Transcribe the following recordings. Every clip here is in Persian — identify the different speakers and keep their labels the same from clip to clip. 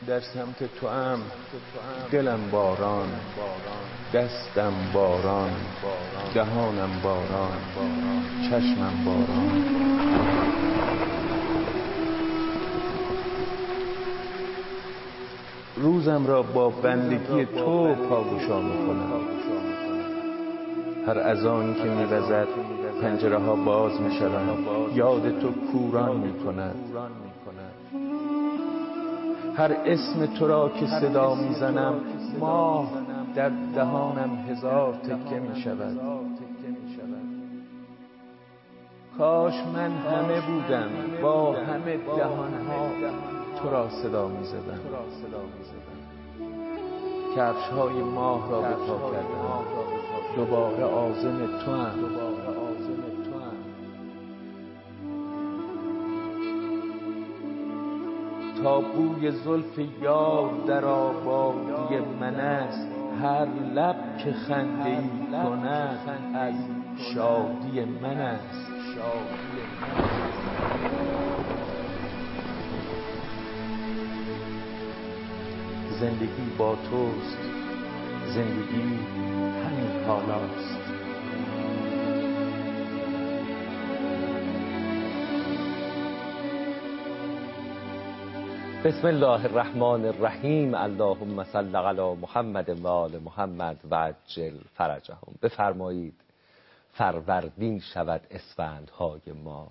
Speaker 1: در سمت تو ام، دلم باران، دستم باران، دهانم باران، چشمم باران. روزم را با بندگی تو پاگوشا میکنم. هر اذانی که میوزد پنجره ها باز میشوند، یاد تو کوران میکند. هر اسم تو را که صدا میزنم، ماه در دهانم هزار تکه میشود. کاش من همه بودم با همه دهانها تو را صدا میزدم. کفش های ماه را به پا کردم، دوباره عازم تو ام. تا بوی زلف یار در آبادی من است، هر لب که خنده ای کند از شادی من است. زندگی با توست، زندگی همین حالاست.
Speaker 2: بسم الله الرحمن الرحیم. اللهم صل علی محمد و آل محمد و عجل فرجهم. بفرمایید فروردین شود اسفندهای ما.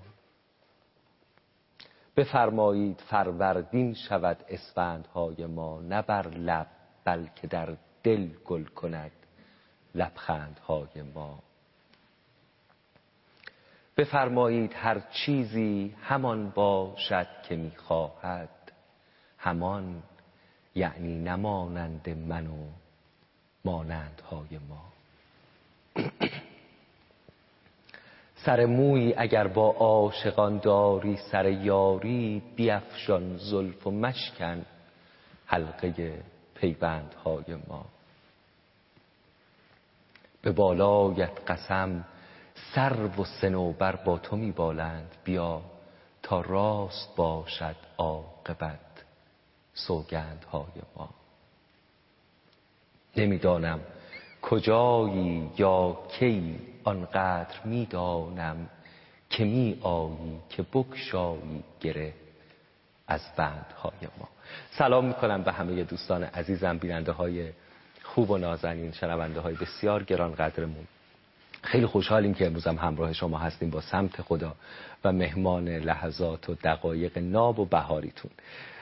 Speaker 2: بفرمایید فروردین شود اسفندهای ما، نه بر لب بلکه در دل گل کند لبخندهای ما. بفرمایید هر چیزی همان باشد که میخواهد، همان یعنی نمانند من و مانندهای ما. سر موی اگر با عاشقان داری سر یاری، بیفشان زلف و مشکن حلقه پیوندهای ما. به بالایت قسم سرو و صنوبر با تو میبالند، بیا تا راست باشد عاقبت سوگندهای ما. نمیدانم کجایی یا کی، آنقدر میدانم که می آیی که بگشایی گره از بندهای ما. سلام میکنم به همه دوستان عزیزم، بیننده های خوب و نازنین، شنونده های بسیار گرانقدرمون. خیلی خوشحالیم که امروز هم همراه شما هستیم با سمت خدا و مهمان لحظات و دقایق ناب و بهاریتون.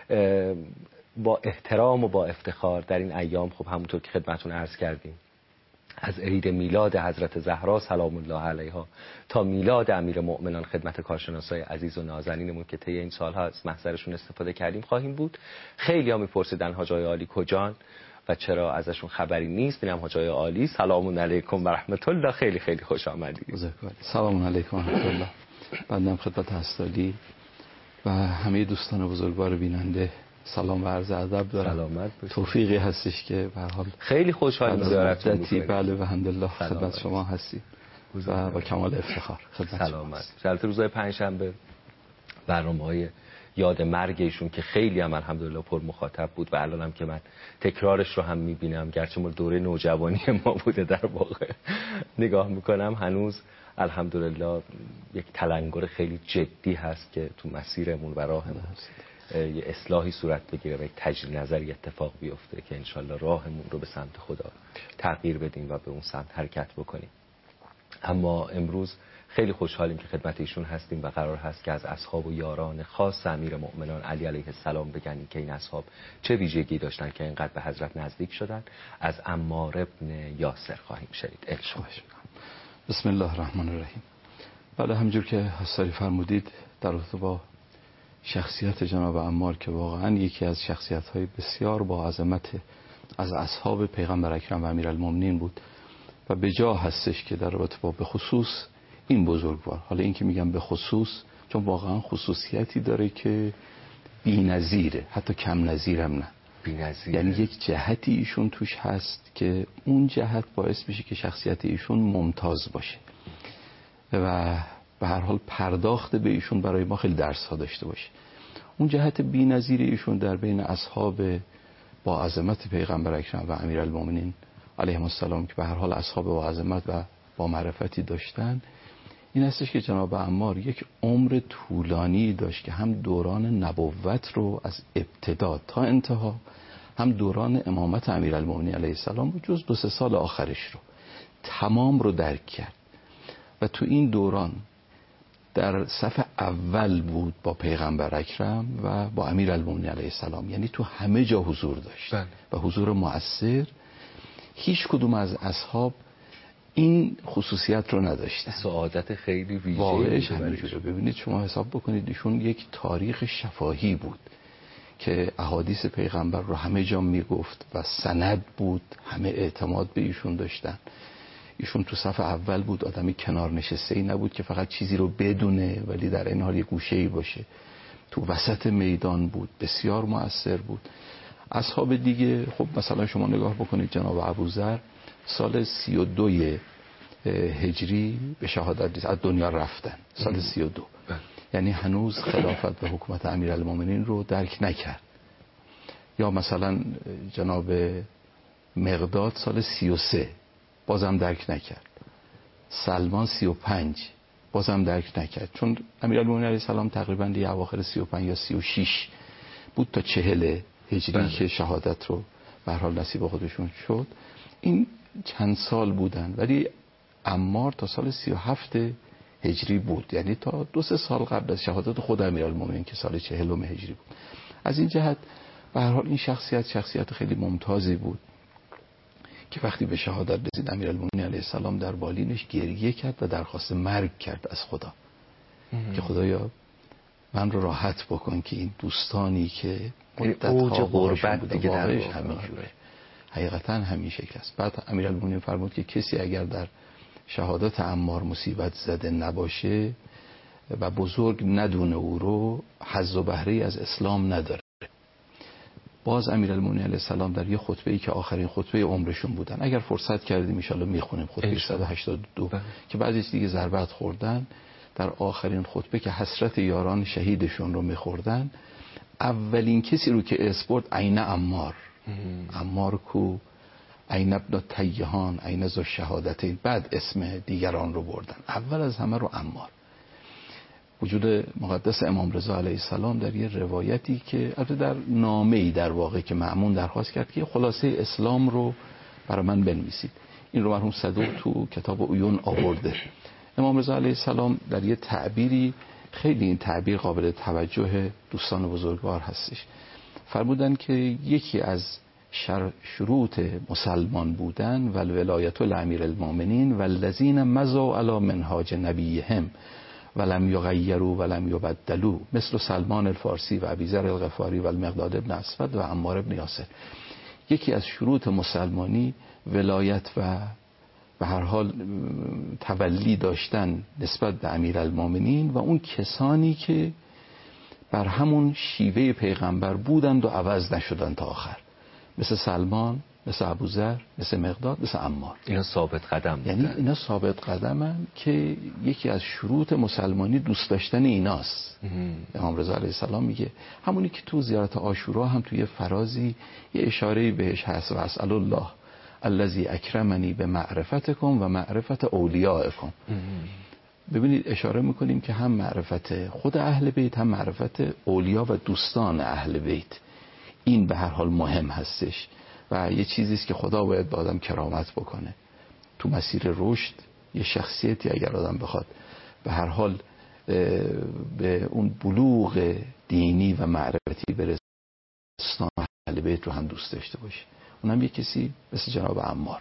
Speaker 2: با احترام و با افتخار در این ایام، خب همونطور که خدمتون عرض کردیم، از عید میلاد حضرت زهرا سلام الله علیها تا میلاد امیر مؤمنان خدمت کارشناسای عزیز و نازنینمون که طی این سالها از محضرشون استفاده کردیم خواهیم بود. خیلی ها میپرسیدن حاج آقای عالی کجان و چرا ازشون خبری نیست. ببینم حاج آقای عالی سلام علیکم و رحمت الله، خیلی خیلی خوش آمدید.
Speaker 3: سلام علیکم و رحمت الله. بنده خدمت حضرت و همه دوستان بزرگوار بیننده سلام و عرض ادب دارم.
Speaker 2: سلامت باشید.
Speaker 3: توفیقی هستش که به هر حال
Speaker 2: خیلی خوشحالم زیارتتون
Speaker 3: می‌کنیم. بله و الحمدلله خدمت شما هستیم و با کمال افتخار خدمت
Speaker 2: سلامت. شرط روزهای پنجشنبه برنامه‌های یاد مرگ ایشون که خیلی هم الحمدلله پر مخاطب بود و الان هم که من تکرارش رو هم می‌بینم، گرچه ما دوره نوجوانی ما بوده در واقع نگاه می‌کنم، هنوز الحمدلله یک تلنگر خیلی جدی هست که تو مسیرمون و راهمون یه اصلاحی صورت بگیره و یک تجدید نظری اتفاق بیفته که انشالله راهمون رو به سمت خدا تغییر بدیم و به اون سمت حرکت بکنیم. اما امروز خیلی خوشحالیم که خدمت ایشون هستیم و قرار هست که از اصحاب و یاران خاص امیر مؤمنان علی علیه السلام بگنیم که این اصحاب چه ویژگی داشتن که اینقدر به حضرت نزدیک شدن. از عمار ابن یاسر خواهیم شنید.
Speaker 3: بسم الله الرحمن الرحیم. بله، همجور که حضرت فرمودید در رابطه با شخصیت جناب عمار که واقعا یکی از شخصیت‌های بسیار با عظمت از اصحاب پیغمبر اکرم و امیرالمومنین بود و به جا هستش که در رابطه با به خصوص این بزرگوار، حالا این که میگم به خصوص چون واقعا خصوصیتی داره که بی‌نظیره، حتی کم نظیرم نه، بی‌نظیره. یعنی یک جهتی ایشون توش هست که اون جهت باعث میشه که شخصیت ایشون ممتاز باشه و به هر حال پرداخت به ایشون برای ما خیلی درس ها داشته باشه. اون جهت بی‌نظیر ایشون در بین اصحاب با عظمت پیغمبر اکرم و امیرالمومنین علیهم السلام که به هر حال اصحاب با عظمت و با معرفتی داشتن، این هستش که جناب عمار یک عمر طولانی داشت که هم دوران نبوت رو از ابتدا تا انتها، هم دوران امامت امیرالمومنین علیه السلام رو جز 2-3 سال آخرش رو تمام رو درک کرد و تو این دوران در صف اول بود با پیغمبر اکرم و با امیرالمومنین علیه السلام، یعنی تو همه جا حضور داشت و حضور مؤثر. هیچ کدوم از اصحاب این خصوصیت رو نداشتن.
Speaker 2: سعادت خیلی ویژه‌ای
Speaker 3: واقعش همینجوره. ببینید شما حساب بکنید ایشون یک تاریخ شفاهی بود که احادیث پیغمبر رو همه جا میگفت و سند بود، همه اعتماد به ایشون داشتن. ایشون تو صف اول بود، آدمی کنار نشسته‌ای نبود که فقط چیزی رو بدونه ولی در این حال یک گوشه‌ای باشه. تو وسط میدان بود، بسیار مؤثر بود. اصحاب دیگه خب مثلا شما نگاه بکنید جناب ابوذر سال 32 هجری به شهادت از دنیا رفتن، سال 32. یعنی هنوز خلافت و حکومت امیرالمومنین رو درک نکرد. یا مثلا جناب مقداد سال 33 بازم درک نکرد. سلمان 35 بازم درک نکرد، چون امیرالمومنین علیه السلام تقریبا دیگه اواخر 35 یا 36 بود تا 40 هجری که شهادت رو به هر حال نصیب خودشون شد. این چند سال بودن، ولی عمار تا سال 37 هجری بود، یعنی تا 2-3 سال قبل از شهادت خود امیرالمومنین که سال 40 هجری بود. از این جهت به هر حال این شخصیت خیلی ممتازی بود که وقتی به شهادت رسید امیرالمومنین علیه السلام در بالینش گریه کرد و درخواست مرگ کرد از خدا که خدایا من رو راحت بکن که این دوستانی که
Speaker 2: اوج غربت دیگه در
Speaker 3: همینجوره، حقیقتا همین شکل است. بعد امیرالمومنین فرمود که کسی اگر در شهادت عمار مصیبت زده نباشه و بزرگ ندونه او رو، حظ و بهره از اسلام نداره. باز امیرالمومنین علیه السلام در یه خطبه‌ای که آخرین خطبه عمرشون بودن، اگر فرصت کردیم ان شاءالله میخونیم، خطبه 182 که بعضیش دیگه ضربت خوردن، در آخرین خطبه که حسرت یاران شهیدشون رو میخوردن، اولین کسی رو که اسپورت عین عمار کو، عین ابن تیهان، عین ذو الشهادتین، بعد اسم دیگران رو بردن، اول از همه رو عمار. وجود مقدس امام رضا علیه السلام در یه روایتی که البته در نامه‌ای در واقع که مأمون درخواست کرد که خلاصه اسلام رو برای من بنویسید، این رو مرحوم صدوق تو کتاب عیون آورده. امام رضا علیه السلام در یه تعبیری، خیلی این تعبیر قابل توجه دوستان بزرگوار هستش، فرمودن که یکی از شروط مسلمان بودن و الولایت لامیر والذین مضوا علی منهاج نبیهم ولم یغیروا ولم یبدلوا مثل سلمان الفارسی و ابیذر الغفاری و المقداد ابن اسود و عمار ابن یاسر. یکی از شروط مسلمانی ولایت و به هر حال تولی داشتن نسبت به امیرالمومنین و اون کسانی که بر همون شیوه پیغمبر بودند و عوض نشدند تا آخر، مثل سلمان، مثل ابوذر، مثل مقداد، مثل عمار.
Speaker 2: اینا ثابت قدم بودن.
Speaker 3: یعنی اینا ثابت قدمن که یکی از شروط مسلمانی دوست داشتن ایناست. امام رضا علیه السلام میگه، همونی که تو زیارت عاشورا هم توی فرازی یه اشاره‌ای بهش هست، و اسأل الله الذی اکرمنی به معرفتکم و معرفت اولیاءکم. ببینید اشاره میکنیم که هم معرفت خود اهل بیت، هم معرفت اولیا و دوستان اهل بیت، این به هر حال مهم هستش و یه چیزیست که خدا باید به آدم کرامت بکنه تو مسیر رشد. یه شخصیتی اگر آدم بخواد به هر حال به اون بلوغ دینی و معرفتی برسه، دوستان اهل بیت رو هم دوست داشته باشه. اونم یه کسی مثل جناب عمار.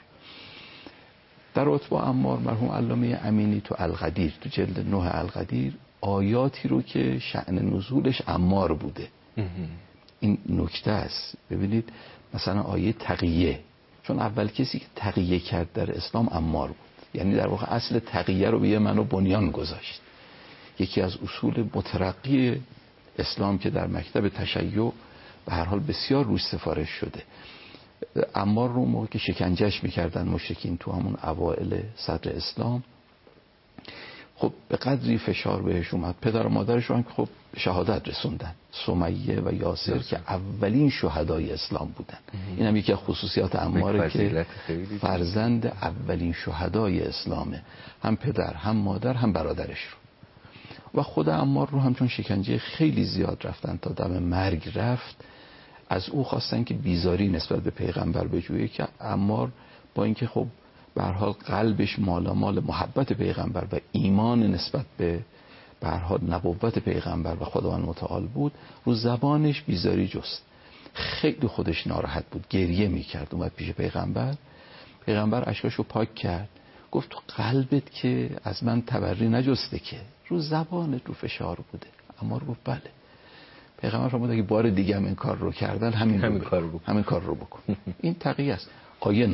Speaker 3: در رتبه عمار مرحوم علامه امینی تو القدیر، تو جلد 9 القدیر، آیاتی رو که شأن نزولش عمار بوده. این نکته است. ببینید مثلا آیه تقیه، چون اول کسی که تقیه کرد در اسلام عمار بود، یعنی در واقع اصل تقیه رو به یه منو بنیان گذاشت. یکی از اصول مترقی اسلام که در مکتب تشیع به هر حال بسیار روش سفارش شده. عمار رو موقع که شکنجهش میکردن مشرکین تو همون اوائل صدر اسلام، خب به قدری فشار بهش اومد، پدر و مادرش رو هم که خب شهادت رسوندن، سمیه و یاسر که اولین شهدای اسلام بودن. این هم یکی از خصوصیات عماره که فرزند اولین شهدای اسلامه، هم پدر هم مادر هم برادرش رو. و خود عمار رو هم چون شکنجه خیلی زیاد رفتن تا دم مرگ رفت، از او خواستن که بیزاری نسبت به پیغمبر بجویه، که عمار با اینکه خب به هر حال قلبش مالامال محبت پیغمبر و ایمان نسبت به هر حال نبوت پیغمبر و خداوند متعال بود، رو زبانش بیزاری جست. خیلی خودش ناراحت بود، گریه میکرد. اومد پیش پیغمبر اشکاشو پاک کرد، گفت تو قلبت که از من تبری نجسته، که رو زبانت رو فشار بوده. عمار گفت بله. پیغمبر فرمود اگه بار دیگه هم این کار رو کردن همین کار رو بکن. این تقیه است. آیه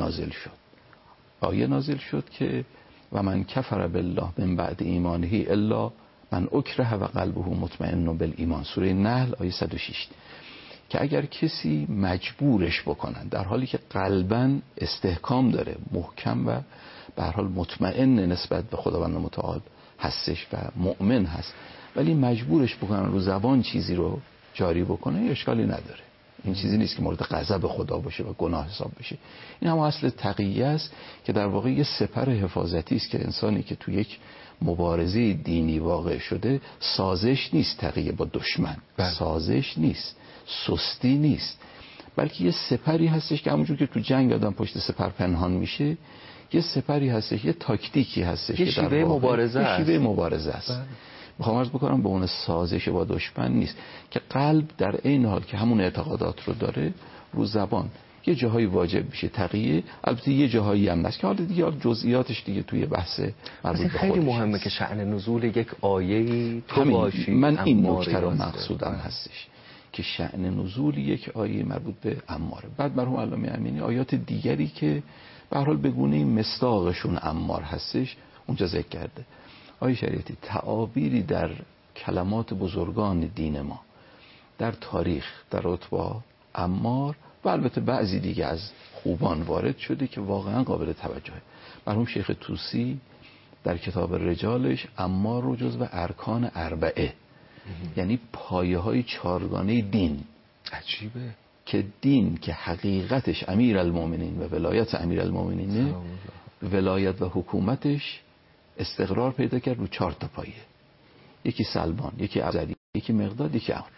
Speaker 3: نازل شد که و من کفر بالله من بعد ایمانه الا من اکره و قلبه مطمئن بالایمان، سوره نحل آیه 106، که اگر کسی مجبورش بکنن در حالی که قلباً استحکام داره، محکم و به هر حال مطمئن نسبت به خداوند متعال هستش و مؤمن هست، ولی مجبورش بکنن رو زبان چیزی رو جاری بکنه، اشکالی نداره. این چیزی نیست که مورد غضب خدا باشه و گناه حساب بشه. این هم اصل تقیه است که در واقع یه سپر حفاظتی است که انسانی که تو یک مبارزه دینی واقع شده، سازش نیست تقیه با دشمن، سازش نیست، سستی نیست، بلکه یه سپری هستش که همونجور که تو جنگ آدم پشت سپر پنهان میشه، یه سپری هستش، یه تاکتیکی هستش
Speaker 2: که در واقع
Speaker 3: شیوه مبارزه است. میخوام عرض بکنم به اون سازش با دشمن نیست، که قلب در این حال که همون اعتقادات رو داره، رو زبان یه جاهایی واجب میشه تقیه، البته یه جاهایی هم نست که حالا دیگه جزئیاتش دیگه توی بحث مربوط به
Speaker 2: خیلی مهمه که شأن نزول یک آیه‌ای تو باشی.
Speaker 3: من این نکته رو مقصودم هستش که شأن نزول یک آیه مربوط به عماره. بعد مرحوم علامه امینی آیات دیگری که به هر حال به گونه مصداقشون عمار هستش اونجا ذکر کرده. آیه شریعتی تعابیری در کلمات بزرگان دین ما در تاریخ در رتبه عمار و البته بعضی دیگه از خوبان وارد شده که واقعا قابل توجهه. مرحوم شیخ طوسی در کتاب رجالش عمار رو جزو ارکان اربعه، یعنی پایه های چارگانه دین،
Speaker 2: عجیبه،
Speaker 3: که دین که حقیقتش امیرالمومنین و ولایت امیرالمومنینه، ولایت و حکومتش استقرار پیدا کرد رو 4 تا پایه، یکی سلمان، یکی افضلی، یکی مقداد، یکی عون،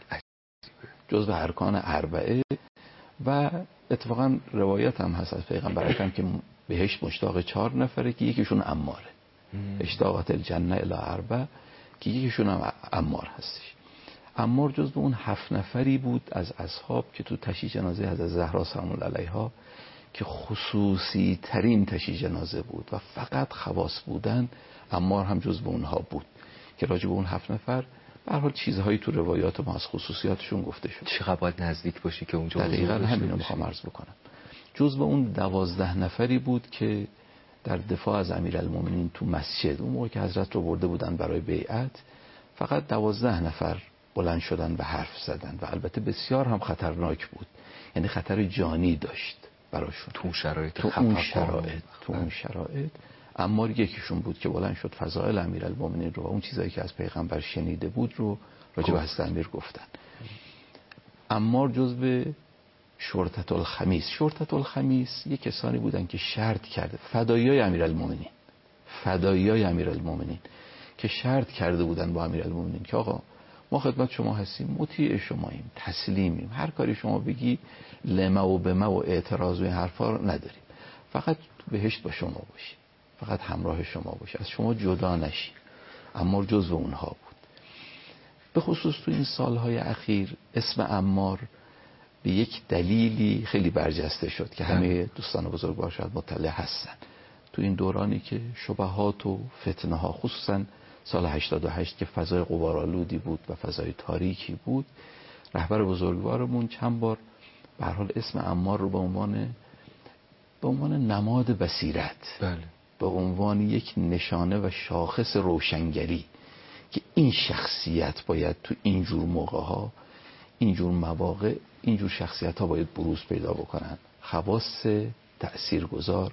Speaker 3: جزو ارکان اربعه. و اتفاقا روایت هم هست از پیغمبر اکرم که بهشت مشتاق 4 نفره که یکیشون عماره، اشتاقت الجنه الی 4 که یکیشون هم عمار هستش. عمار جزو اون 7 نفری بود از اصحاب که تو تشییع جنازه حضرت زهرا سلام الله علیها که خصوصی ترین تشییع جنازه بود و فقط خواص بودن، عمار هم جزو اونها بود که راجع به اون 7 نفر به هر حال چیزهایی تو روایات ما از خصوصیاتشون گفته شد.
Speaker 2: چقدر باید نزدیک باشی که اونجا
Speaker 3: دقیقاً همینو میخوام عرض بکنم. جزو اون 12 نفری بود که در دفاع از امیرالمومنین تو مسجد اون موقع که حضرت رو برده بودن برای بیعت، فقط 12 نفر بلند شدن و حرف زدن و البته بسیار هم خطرناک بود، یعنی خطر جانی داشت براشون
Speaker 2: تو اون شرایط.
Speaker 3: عمار یکیشون بود که بلند شد فضائل امیرالمومنین رو و اون چیزایی که از پیغمبر شنیده بود رو راجع به حضرت امیر گفتن. عمار جزو شرطة الخمیس یک کسانی بودن که شرط کرده، فداییای امیرالمومنین که شرط کرده بودن با امیرالمومنین که آقا ما خدمت شما هستیم، مطیع شماییم، تسلیمیم، هر کاری شما بگی لمه و بمه و اعتراض و این حرفا رو نداریم، فقط بهشت با شما باشیم، فقط همراه شما باشیم، از شما جدا نشیم. عمار جزو اونها بود. به خصوص تو این سالهای اخیر اسم عمار به یک دلیلی خیلی برجسته شد که همه دوستان بزرگوار شاید مطلع هستن. تو این دورانی که شبهات و فتنه ها، خصوصا سال 88 که فضای غبارآلودی بود و فضای تاریکی بود، رهبر بزرگوارمون چند بار به هر حال اسم عمار رو به عنوان نماد بصیرت، به عنوان یک نشانه و شاخص روشنگری که این شخصیت باید تو اینجور موقع‌ها، اینجور مواقع، اینجور شخصیت‌ها باید بروز پیدا بکنن، خواص تأثیرگذار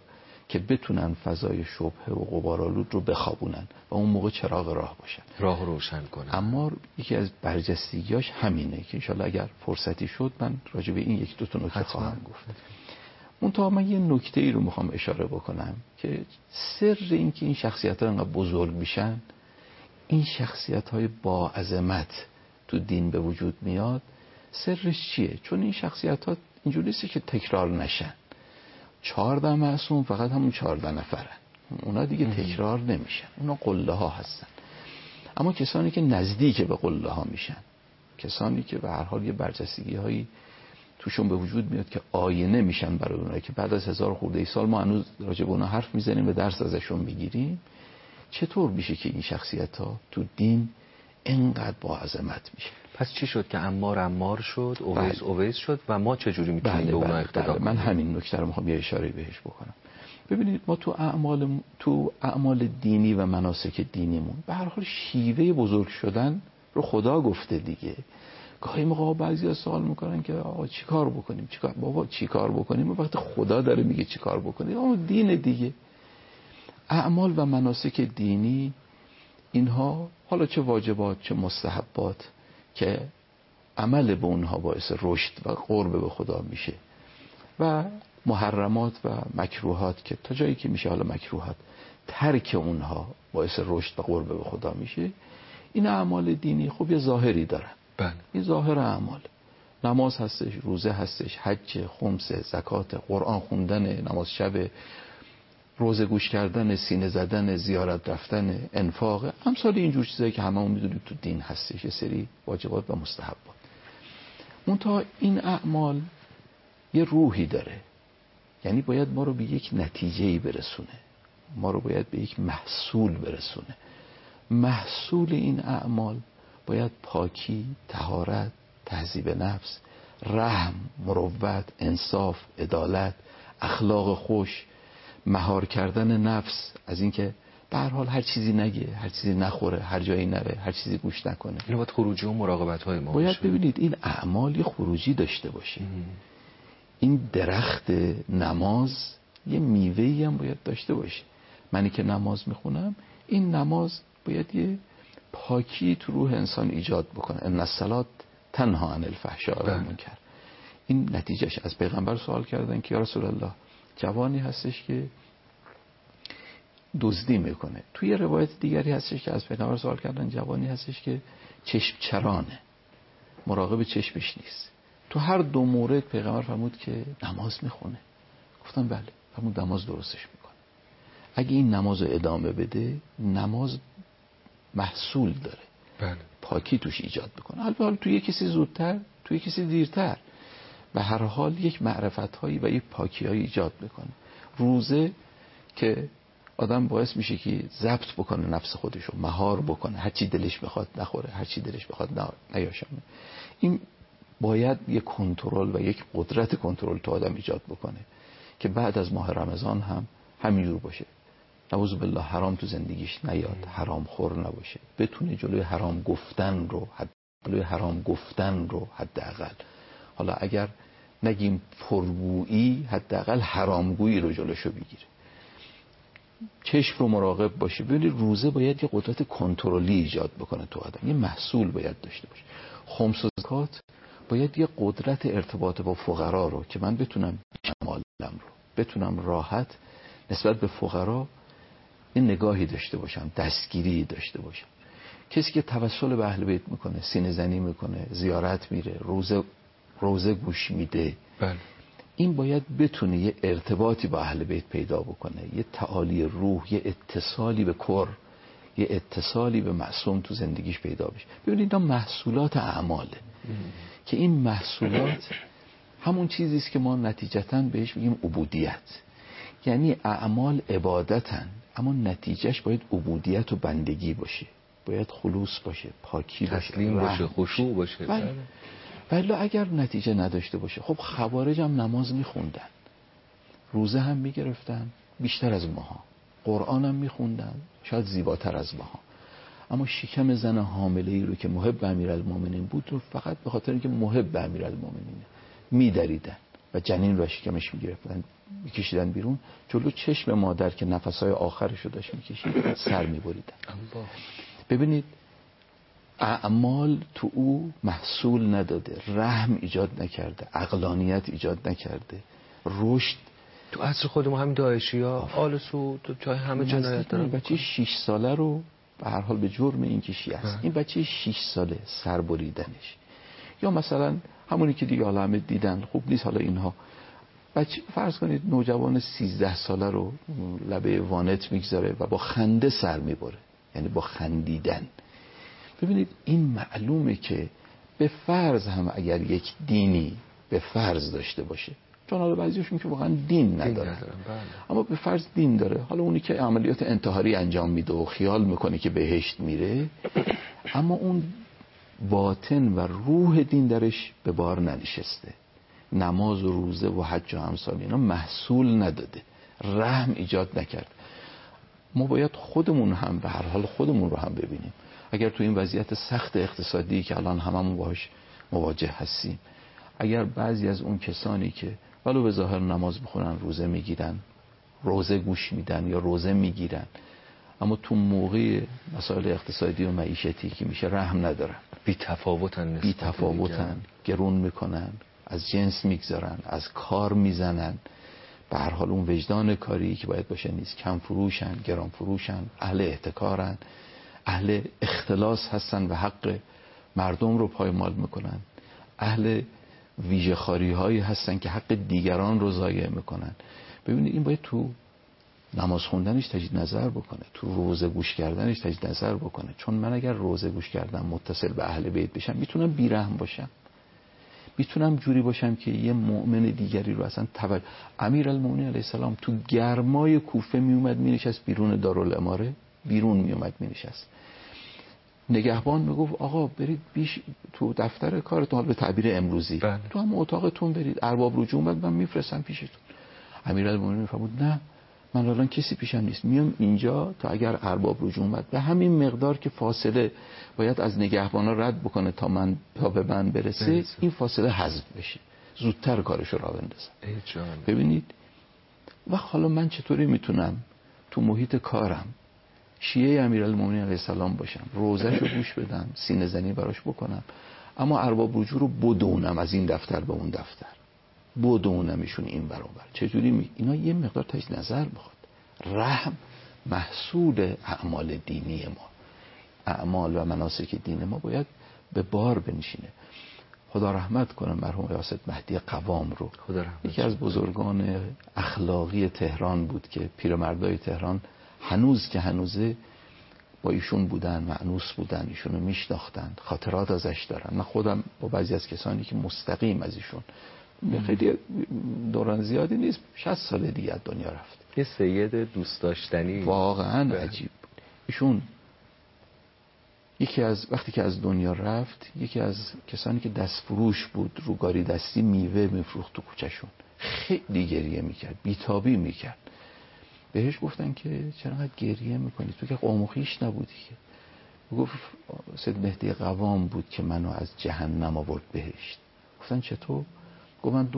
Speaker 3: که بتونن فضای شبهه و غبارآلود رو بخوابونن و اون موقع چراغ راه باشن،
Speaker 2: راه روشن کنن.
Speaker 3: اما یکی از برجستگیاش همینه که انشالله اگر فرصتی شد من راجع به این یک دو تا نکته خواهم گفت. منتها من یه نکته ای رو میخوام اشاره بکنم که سر این که این شخصیت ها انقدر بزرگ میشن، این شخصیت های با عظمت تو دین به وجود میاد، سرش چیه؟ چون این شخصیت ها اینجوری نیست که تکرار نشن. 14 معصوم فقط همون 14 نفرن، اونا دیگه تکرار نمیشن، اونا قله ها هستن. اما کسانی که نزدیک به قله ها میشن، کسانی که به هر حال یه برجستگی هایی توشون به وجود میاد که آینه میشن برای اونها، که بعد از 1000 خورده سال ما هنوز راجع به اونها حرف میزنیم و درس ازشون میگیریم، چطور میشه که این شخصیت ها تو دین اینقدر با عظمت میشه؟
Speaker 2: پس چی شد که عمار شد، اویس شد و ما چجوری میتونیم به اونها اقتدا کنیم؟
Speaker 3: من همین نکته رو میخوام یه اشاره بهش بکنم. ببینید ما تو اعمال دینی و مناسک دینیمون به هر حال شیوه بزرگ شدن رو خدا گفته دیگه. گاهی موقع بعضیا سوال میکنن که آقا چیکار بکنیم؟ بابا چیکار بکنیم؟ وقتی خدا داره میگه چیکار بکنیم، اما دین دیگه. اعمال و مناسک دینی اینها، حالا چه واجبات چه مستحبات که عمل به اونها باعث رشد و قرب به خدا میشه، و محرمات و مکروهات که تا جایی که میشه، حالا مکروهات ترک اونها باعث رشد و قرب به خدا میشه، این اعمال دینی خب یه ظاهری دارن.
Speaker 2: بله.
Speaker 3: این ظاهر اعمال، نماز هستش، روزه هستش، حج، خمس، زکات، قرآن خوندن، نماز شب، روزه گوش کردن، سینه زدن، زیارت رفتن، انفاق، امثال اینجور چیزایی که هممون میدونیم تو دین هستش، یه سری واجبات و مستحبات. منتها این اعمال یه روحی داره، یعنی باید ما رو به یک نتیجه‌ای برسونه، ما رو باید به یک محصول برسونه. محصول این اعمال باید پاکی، طهارت، تهذیب نفس، رحم، مروت، انصاف، عدالت، اخلاق خوش، مهار کردن نفس از اینکه به هر حال هر چیزی نگه، هر چیزی نخوره، هر جایی نره، هر چیزی گوش نکنه.
Speaker 2: این باید خروجی و مراقبت‌های ما
Speaker 3: باید
Speaker 2: باشه.
Speaker 3: ببینید این اعمال یه خروجی داشته باشه. این درخت نماز یه میوه‌ای هم باید داشته باشه. منی که نماز میخونم، این نماز باید یه پاکی تو روح انسان ایجاد بکنه. ان الصلاة تنها عن الفحشاء و المنکر. این نتیجهش. از پیغمبر سوال کردن که یا رسول الله، جوانی هستش که دزدی میکنه. توی روایت دیگری هستش که از پیغمبر سوال کردن جوانی هستش که چشم چرانه، مراقب چشمش نیست. تو هر دو مورد پیغمبر فرمود که نماز میخونه. گفتم بله. فرمود نماز درستش میکنه. اگه این نماز رو ادامه بده، نماز محصول داره،
Speaker 2: بله.
Speaker 3: پاکی توش ایجاد میکنه. البته توی کسی زودتر، توی کسی دیرتر، به هر حال یک معرفت هایی و یک پاکی هایی ایجاد میکنه. روزه که آدم باعث میشه که ضبط بکنه نفس خودشو، مهار بکنه، هر چی دلش بخواد نخوره، هر چی دلش بخواد نیاشامه. این باید یک کنترل و یک قدرت کنترل تو آدم ایجاد بکنه که بعد از ماه رمضان هم همینجور باشه. نعوذ بالله حرام تو زندگیش نیاد، حرام خور نباشه، بتونه جلوی حرام گفتن رو حداقل، حالا اگر نگیم پرگویی، حداقل حرامگویی رو جلوشو بگیره. چشم رو مراقب باشه. ببینید روزه باید یه قدرت کنترلی ایجاد بکنه تو آدم، یه محصول باید داشته باشه. خمس و زکات باید یه قدرت ارتباط با فقرا رو که من بتونم مالم رو بتونم راحت نسبت به فقرا این نگاهی داشته باشم، دستگیری داشته باشم. کسی که توسل به اهل بیت میکنه، سینه زنی میکنه، زیارت میره، روزه گوش میده،
Speaker 2: بله.
Speaker 3: این باید بتونه یه ارتباطی با اهل بیت پیدا بکنه، یه تعالی روح، یه اتصالی به کر، یه اتصالی به معصوم تو زندگیش پیدا بشه. ببینید اینا محصولات اعماله که این محصولات همون چیزی است که ما نتیجتاً بهش میگیم عبودیت. یعنی اعمال عبادتن، اما نتیجهش باید عبودیت و بندگی باشه، باید خلوص باشه، پاکی باشه،
Speaker 2: تسلیم باشه، خشوع باشه.
Speaker 3: ولی اگر نتیجه نداشته باشه، خب خوارج هم نماز میخوندن، روزه هم میگرفتن بیشتر از ماها، قرآن هم میخوندن شاید زیباتر از ماها، اما شکم زن حامله ای رو که محب امیرالمومنین بود رو فقط به خاطر اینکه محب امیرالمومنینه میدریدن. و جنین رو شکمش میگرفتن میکشیدن بیرون، جلو چشم مادر که نفسهای آخرش رو داشت میکشید سر میبریدن. ببینید اعمال تو او محصول نداده، رحم ایجاد نکرده، عقلانیت ایجاد نکرده، رشد.
Speaker 2: تو عصر خود ما همین داعشی‌ها آل سود تو جای همه جنایت دارن.
Speaker 3: بچه 6 ساله رو به هر حال به جرم این که شیعه است، این بچه 6 ساله سر بریدنش، یا مثلا همونی که دیگه حالا همه دیدن خوب نیست، حالا اینها بچه فرض کنید نوجوان 13 ساله رو لبه وانت میگذاره و با خنده سر میبره، یعنی با خندیدن. ببینید این معلومه که به فرض هم اگر یک دینی به فرض داشته باشه، چون حالا بعضیشون که واقعا دین ندارن، اما به فرض دین داره، حالا اونی که عملیات انتحاری انجام میده و خیال میکنه که بهشت میره، اما اون باطن و روح دین درش به بار ننشسته، نماز و روزه و حج و امثال اینا محصول نداده، رحم ایجاد نکرد. ما باید خودمون هم به هر حال خودمون رو هم ببینیم. اگر تو این وضعیت سخت اقتصادی که الان هممون باهاش مواجه هستیم، اگر بعضی از اون کسانی که ولو به ظاهر نماز بخونن، روزه میگیرن، روزه گوش میدن یا روزه میگیرن، اما تو موقع مسائل اقتصادی و معیشتی که میشه رحم ندارن،
Speaker 2: بی تفاوتن،
Speaker 3: گرون میکنن، از جنس میگذارن، از کار میزنن، به هر حال اون وجدان کاری که باید باشه نیست، کم فروشن، گران فروشن، اهل احتکارن، اهل اختلاس هستن و حق مردم رو پایمال میکنن، اهل ویژه خاری هایی هستن که حق دیگران رو ضایع میکنن. ببینید این باید تو نماز خوندنش تجدید نظر بکنه، تو روزه گوش کردنش تجدید نظر بکنه. چون من اگر روزه گوش کردم متصل به اهل بیت بشم، میتونم بیرحم باشم، میتونم جوری باشم که یه مؤمن دیگری رو اصلا امیرالمومنین علیه السلام تو گرمای کوفه میومد مینشست بیرون دارالاماره، بیرون میومد مینشست، نگهبان میگفت آقا برید بیش تو دفتر کارتون، حال به تعبیر امروزی تو هم اتاقتون برید، ارباب رجوع اومد من میفرستم پیشتون. امیرالمومنین فرمود نه، من الان کسی پیشم نیست، میام اینجا تا اگر ارباب رجوع اومد به همین مقدار که فاصله باید از نگهبانا رد بکنه تا به من برسه، این فاصله حذف بشه، زودتر کارشو راه بندازم. ببینید و حالا من چطوری میتونم تو محیط کارم شیعه امیرالمومنین علیه السلام باشم، روزهشو گوش بدم، سینه زنی براش بکنم، اما ارباب رجوع رو بدونم از این دفتر به اون دفتر، بدونمشون این برابر چجوری اینا یه مقدار تجدید نظر بخواد. رحم محصول اعمال دینی ما، اعمال و مناسک دین ما باید به بار بنشینه. خدا رحمت کنه مرحوم یاسر مهدی قوام رو، یکی از بزرگان اخلاقی تهران بود که پیرمردای تهران هنوز که هنوزه با ایشون بودن، مأنوس بودن، ایشونو میشناختن، خاطرات ازش دارن. من خودم با بعضی از کسانی که مستقیم از ایشون، خیلی دوران زیادی نیست، 60 سال دیگه از دنیا رفت،
Speaker 2: یه سید دوست داشتنی
Speaker 3: واقعا عجیب بود. ایشون یکی از وقتی که از دنیا رفت، یکی از کسانی که دست فروش بود، روگاری دستی میوه میفروخت تو کوچه‌شون، خیلی گریه میکرد، بیتابی میکرد. بهش گفتن که چرا انقدر گریه میکنی، تو که قوم و خویش نبودی که؟ گفت سید مهدی قوام بود که منو از جهنم آورد بهشت. گفتن چطور؟ گفت من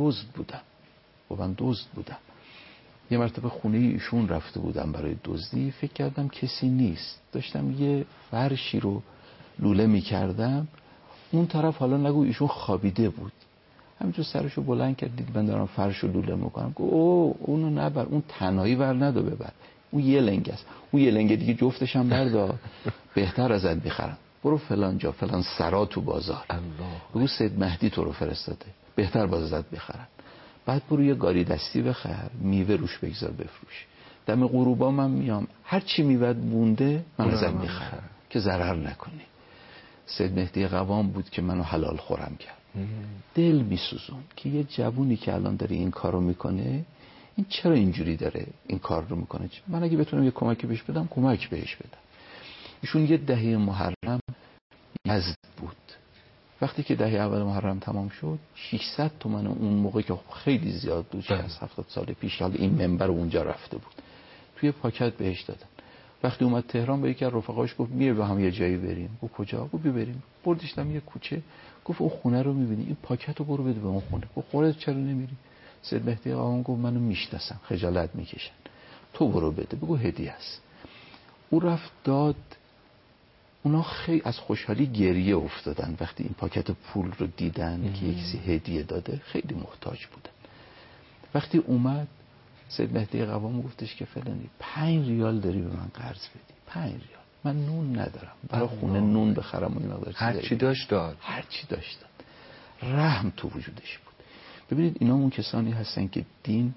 Speaker 3: دزد بودم. یه مرتبه خونه ایشون رفته بودم برای دزدی، فکر کردم کسی نیست، داشتم یه فرشی رو لوله میکردم، اون طرف حالا نگو ایشون خوابیده بود، همینجور سرشو بلند کرد، دید من دارم فرش رو لوله میکنم، گفت اوه اونو نبر، اون تنهایی ور ندو ببر، اون یه لنگ است، اون یه لنگ دیگه جفتش هم بردار، بهتر ازت میخرم، برو فلان جا فلان سرا تو بازار، بگو سید مهدی تو رو فرستاده، بهتر باز ازت بخرن، بعد برو یه گاری دستی بخر، میوه روش بگذار بفروش، دم غروبا من میام هر چی میوه بونده من ازت میخرم که ضرر نکنی. سید مهدی قوام بود که منو حلال خورم کرد. دل میسوزون که یه جوونی که الان داره این کارو میکنه، این چرا اینجوری داره این کار رو میکنه، من اگه بتونم یه کمکی بهش بدم کمک بهش بدم. ایشون یه دهه محرم یزد بود، وقتی که دهه اول محرم تمام شد 600 تومن اون موقع که خیلی زیاد بود، از 70 سال پیش، حالا این منبر اونجا رفته بود، توی پاکت بهش دادن. وقتی اومد تهران به یکی از رفقاش گفت میره با هم یه جایی بریم، گفت کجا؟ گفت بریم. بردش یه کوچه، گفت اون خونه رو میبینی، این پاکت رو برو بده به اون خونه. گفت خودت چرا نمیری؟ سید مهدی قوام گفت منو میشناسم، خجالت میکشن، تو برو بده، بگو هدیه است. او رفت داد. اونا خیلی از خوشحالی گریه افتادن وقتی این پاکت پول رو دیدن که کسی هدیه داده. خیلی محتاج بودن. وقتی اومد سید مهدی قوام گفتش که فلانی 5 ریال داری به من قرض بدی؟ 5 ریال. من نون ندارم، برای خونه نون بخرم و این مقدار
Speaker 2: هر چی داشت داد.
Speaker 3: هر چی داشت داد. رحم تو وجودش بود. ببینید اینا اون کسانی هستن که دین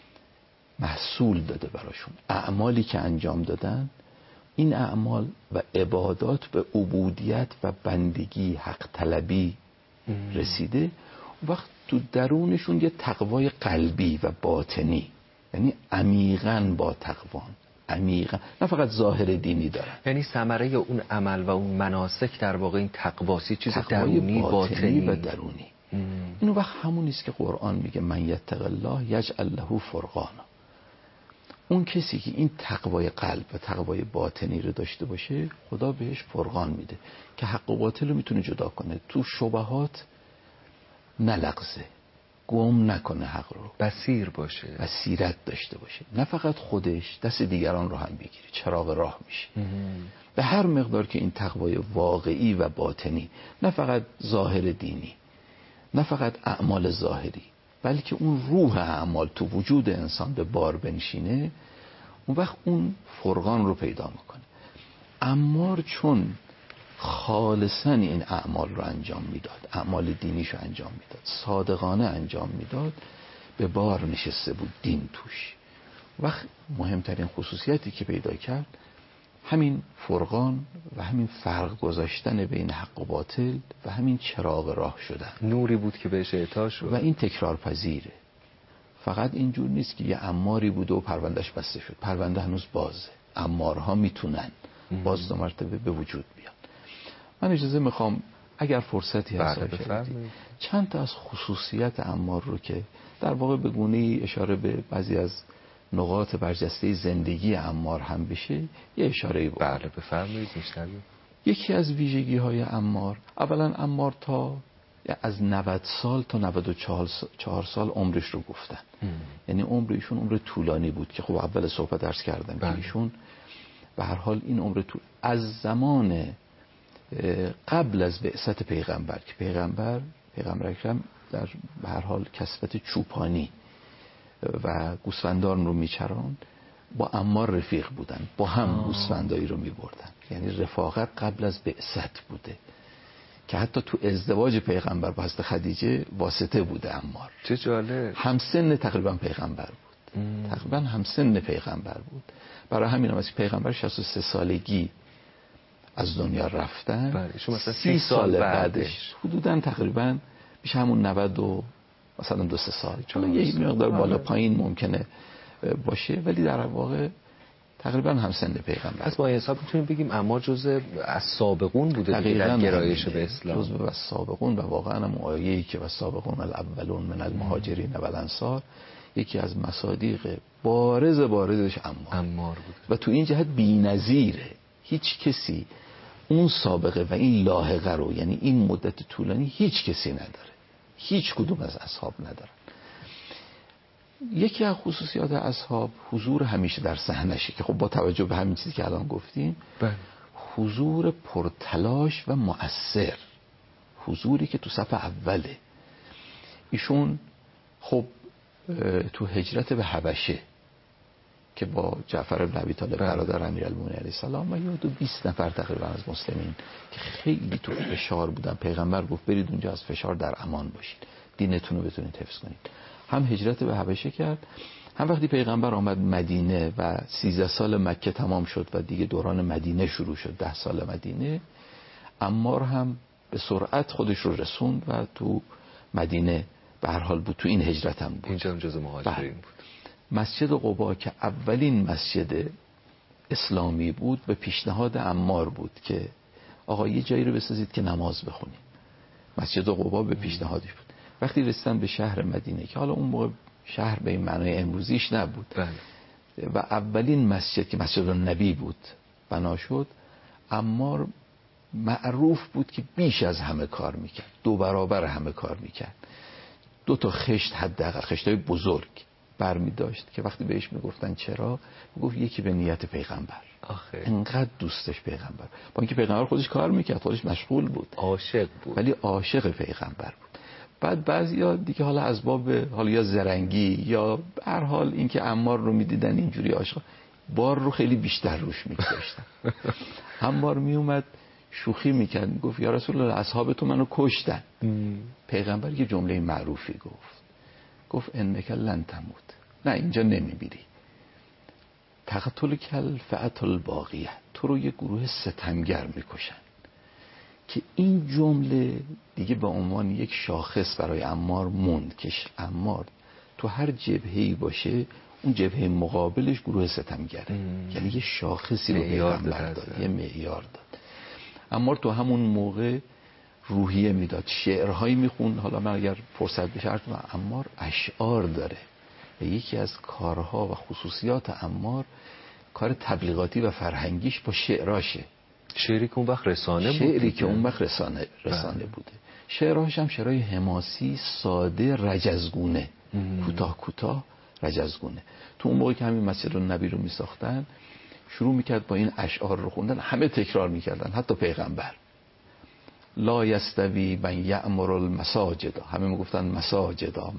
Speaker 3: محصول داده براشون. اعمالی که انجام دادن، این اعمال و عبادات به عبودیت و بندگی، حق طلبی رسیده. وقت تو درونشون یه تقوای قلبی و باطنی، یعنی عمیقاً با تقوان، عمیقاً، نه فقط ظاهر دینی دارن.
Speaker 2: یعنی ثمره اون عمل و اون مناسک در واقع این تقواسی، چیز درونی، باطنی
Speaker 3: و درونی. اینو وقت همون نیست که قرآن میگه من یتق الله یجعل له فرقانا. اون کسی که این تقوای قلب و تقوای باطنی رو داشته باشه، خدا بهش فرقان میده که حق و باطل رو میتونه جدا کنه، تو شبهات نلغزه، گم نکنه حق رو،
Speaker 2: بصیر باشه،
Speaker 3: بصیرت داشته باشه، نه فقط خودش، دست دیگران رو هم بگیره، چراغ راه میشه. به هر مقدار که این تقوای واقعی و باطنی، نه فقط ظاهر دینی، نه فقط اعمال ظاهری، بلکه اون روح اعمال تو وجود انسان به بار بنشینه، اون وقت اون فرقان رو پیدا میکنه. عمار چون خالصاً این اعمال رو انجام میداد، اعمال دینیشو انجام میداد، صادقانه انجام میداد، به بار نشسته بود دین توش. وقت مهمترین خصوصیتی که پیدا کرد همین فرقان و همین فرق گذاشتن بین حق و باطل و همین چراغ راه شدن.
Speaker 2: نوری بود که بهش اعطا شد
Speaker 3: و این تکرار پذیره. فقط اینجور نیست که یه عماری بوده و پروندهش بسته شد. پرونده هنوز بازه. عمارها میتونن باز دو مرتبه به وجود بیان. من اجازه میخوام اگر فرصتی هست چند تا از خصوصیت عمار رو که در واقع به گونه‌ای اشاره به بعضی از نقاط برجسته زندگی عمار هم بشه یه اشاره بود.
Speaker 2: بله بفرمایید. میشنویم.
Speaker 3: یکی از ویژگی های عمار، اولا عمار تا از 90 سال تا 94 سال عمرش رو گفتن. یعنی عمر ایشون عمر طولانی بود که خب اول صحبت عرض کردم که ایشون به هر حال این عمر از زمان قبل از بعثت پیغمبر که پیغمبر اکرم در به هر حال کسبت چوپانی و گوسفندان رو میچراند، با عمار رفیق بودن، با هم گوسفندایی رو میبردن. یعنی رفاقت قبل از بعثت بوده که حتی تو ازدواج پیغمبر با حضرت خدیجه واسطه بوده عمار.
Speaker 2: چه جالب.
Speaker 3: همسن تقریبا پیغمبر بود. تقریبا همسن پیغمبر بود. برای همین هم از پیغمبر 63 سالگی از دنیا رفتن.
Speaker 2: شما مثلا
Speaker 3: 30 سال بعدش حدوداً تقریبا میشه همون 90 و مثلا 2-3 سال. چون یه مقدار بالا پایین ممکنه باشه، ولی در واقع تقریبا همسن پیغمبر.
Speaker 2: از با حساب میتونیم بگیم عمار جزء از سابقون بوده در گرایش به اسلام.
Speaker 3: جزء از سابقون و واقعا هم آیه‌ای که والسابقون الاولون من المهاجرین والانصار یکی از مصادیق بارزش عمار بود. و تو این جهت بی‌نظیره. هیچ کسی اون سابقه و این لاحقه رو، یعنی این مدت طولانی، هیچ کسی نداره. هیچ کدوم از اصحاب ندارن. یکی از خصوصیات اصحاب حضور همیشه در صحنشه که خب با توجه به همین چیزی که الان گفتیم، حضور پرتلاش و مؤثر، حضوری که تو صف اوله. ایشون خب تو هجرت به حبشه که با جعفر بن ابی طالب برادر امیرالمومنین علیه السلام و 20 نفر تقریبا از مسلمین که خیلی تو فشار بودن، پیغمبر گفت برید اونجا از فشار در امان باشید، دینتون رو بتونید حفظ کنید. هم هجرت به حبشه کرد، هم وقتی پیغمبر آمد مدینه و 13 سال مکه تمام شد و دیگه دوران مدینه شروع شد، 10 سال مدینه، عمار هم به سرعت خودش رو رسوند و تو مدینه به هر حال بود. تو این هجرت هم بود.
Speaker 2: اینجا هم جزء مهاجرین بود.
Speaker 3: مسجد قبا که اولین مسجد اسلامی بود به پیشنهاد عمار بود که آقا یه جایی رو بسازید که نماز بخونیم. مسجد قبا به پیشنهادش بود. وقتی رسیدن به شهر مدینه که حالا اون موقع شهر به این معنای امروزیش نبود و اولین مسجد که مسجد النبی بود بنا شد، عمار معروف بود که بیش از همه کار میکرد، 2 برابر همه کار میکرد. 2 تا خشت، حداقل خشتای بزرگ برمی داشت که وقتی بهش میگفتن چرا، میگفت یکی به نیت پیغمبر.
Speaker 2: آخه
Speaker 3: انقدر دوستش پیغمبر، با اینکه پیغمبر خودش کار میکرد، خودش مشغول بود،
Speaker 2: عاشق بود،
Speaker 3: ولی عاشق پیغمبر بود. بعد بعضیا دیگه حالا از باب حالا یا زرنگی یا به هر حال اینکه عمار رو میدیدن اینجوری عاشق، بار رو خیلی بیشتر روش میگذاشتن. عمار میومد شوخی میکرد، میگفت یا رسول الله اصحاب تو منو کشتن. پیغمبر یه جمله معروفی گفت انک لن تموت، نه اینجا نمیمیری، تقتل کل فئة الباقیه، تو رو یه گروه ستمگر میکشن. که این جمله دیگه به عنوان یک شاخص برای عمار موند که عمار تو هر جبهه‌ای باشه اون جبهه مقابلش گروه ستمگره. یعنی یه شاخصی رو پیغمبر داد، یه معیار داد. عمار تو همون موقع روحیه میداد، شعرهایی میخوند. حالا من اگر فرصت بشه عمار اشعار داره و یکی از کارها و خصوصیات عمار کار تبلیغاتی و فرهنگیش با شعراشه.
Speaker 2: شعری که اون وقت رسانه بود،
Speaker 3: شعری که اون وقت رسانه بوده. شعراش هم شعرهای حماسی، ساده، رجزگونه، کوتاه رجزگونه. تو اون موقع که همین مسجد النبی رو میساختن شروع میکرد با این اشعار رو خوندن، همه تکرار میکردن، حتی پیغمبر. لا یستوی من یأمر المساجد، همه میگفتن مساجدا.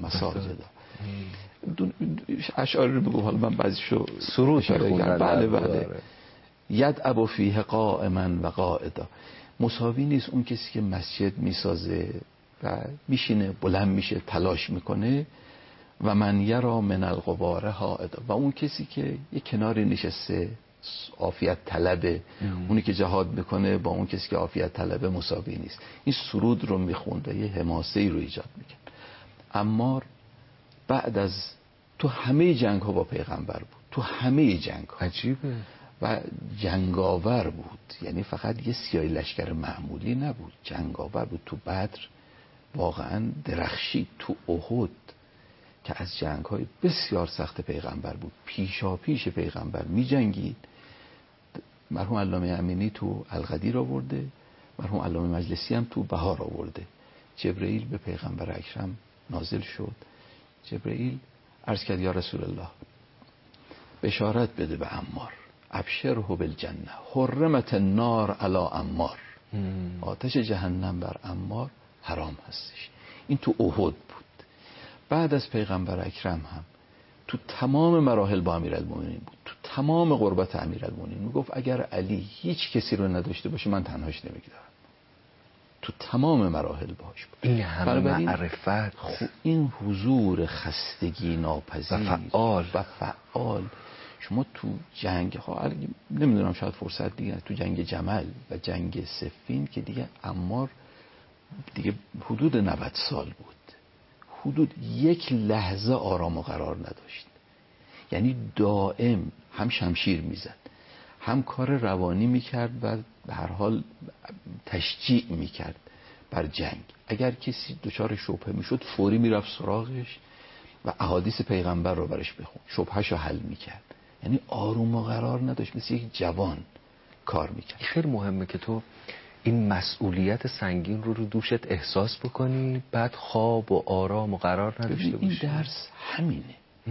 Speaker 3: اشعار رو بگو، حالا من بعضیشو
Speaker 2: سرود میخوندن.
Speaker 3: بله. یدعب فیه قائما و قاعدا، مساوی نیست اون کسی که مسجد میسازه و میشینه بلند میشه تلاش میکنه و من یرا من الغبار حائدا، و اون کسی که یه کناری نشسته عافیت طلبه. اونی که جهاد میکنه با اون کسی که عافیت طلبه مساوی نیست. این سرود رو میخونده، یه حماسه‌ای رو ایجاد میکرد. عمار بعد از تو همه جنگ ها با پیغمبر بود، تو همه جنگ ها.
Speaker 2: عجیبه.
Speaker 3: و جنگاور بود، یعنی فقط یه سیاه لشکر معمولی نبود، جنگاور بود. تو بدر واقعا درخشید، تو احد که از جنگ‌های بسیار سخت پیغمبر بود، پیشا پیش پیغمبر می جنگید. مرحوم علامه امینی تو القدیر آورده، مرحوم علامه مجلسی هم تو بهار آورده. جبرئیل به پیغمبر اکرم نازل شد. جبرئیل عرض کرد یا رسول الله بشارت بده به عمار، ابشره بالجنه حرمت النار علی عمار، آتش جهنم بر عمار حرام هستش. این تو احد بود. بعد از پیغمبر اکرم هم تو تمام مراحل با امیرالمومنین بود، تو تمام قربت امیرالمومنین میگفت اگر علی هیچ کسی رو نداشته باشه من تنهاش نمیگذارم. تو تمام مراحل باش بود.
Speaker 2: این همه معرفت،
Speaker 3: این حضور خستگی ناپذیر و فعال. شما تو جنگ ها نمیدونم شاید فرصت دیگه، تو جنگ جمل و جنگ صفین که دیگه عمار دیگه حدود 90 سال بود، حدود یک لحظه آرام و قرار نداشت. یعنی دائم هم شمشیر میزد، هم کار روانی میکرد و به هر حال تشجیع میکرد بر جنگ. اگر کسی دچار شبهه میشد فوری میرفت سراغش و احادیث پیغمبر رو برش بخون، شبهش رو حل میکرد. یعنی آروم و قرار نداشت، مثل یک جوان کار میکرد.
Speaker 2: خیلی مهمه که تو این مسئولیت سنگین رو دوشت احساس بکنی، بعد خواب و آرام و قرار نداشته باشی.
Speaker 3: این درس همینه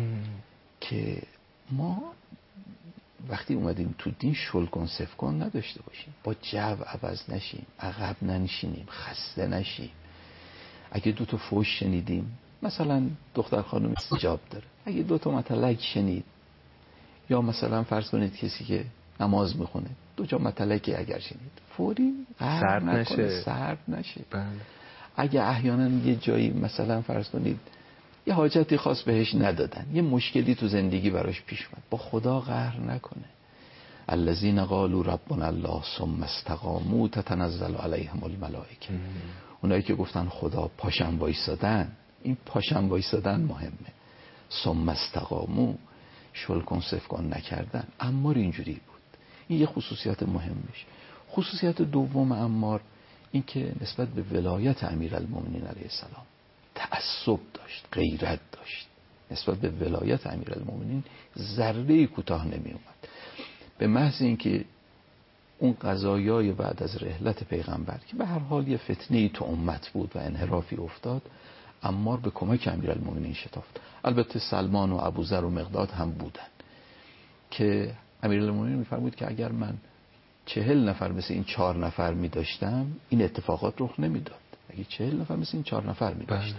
Speaker 3: که ما وقتی اومدیم تو دین شلکن سفکن نداشته باشیم، با جو عوض نشیم، عقب ننشینیم، خسته نشیم. اگه 2 تا فوش شنیدیم، مثلا دختر خانم استجاب داره، اگه 2 تا مطلق شنید، یا مثلا فرض کنید کسی که نماز میخونه 2 جا مطلقی اگر شنید، فوری
Speaker 2: سرد
Speaker 3: نشه.
Speaker 2: بله.
Speaker 3: اگه احیانا یه جایی مثلا فرض کنید یه حاجتی خاص بهش ندادن، یه مشکلی تو زندگی براش پیش اومد، با خدا قهر نکنه. الذین قالوا ربنا الله ثم استقاموا تتنزل علیهم الملائکه. اونایی که گفتن خدا پاشن وایسادن، این پاشن وایسادن مهمه. ثم استقاموا، شلکن سفکن نکردن. عمار اینجوری بود. این یه خصوصیت مهمش. خصوصیت دوم عمار این که نسبت به ولایت امیرالمومنین علیه السلام تعصب داشت، غیرت داشت. نسبت به ولایت امیرالمومنین ذره کوتاه نمی اومد. به محض اینکه اون قضایای بعد از رحلت پیغمبر که به هر حال یه فتنه‌ای تو امت بود و انحرافی افتاد، عمار به کمک امیرالمومنین شتافت. البته سلمان و ابوذر و مقداد هم بودن که امیرالمومنین می‌فرمود که اگر من 40 نفر مثل این 4 نفر می داشتم این اتفاقات رخ نمیداد. اگه 40 نفر مثل این 4 نفر می داشتم.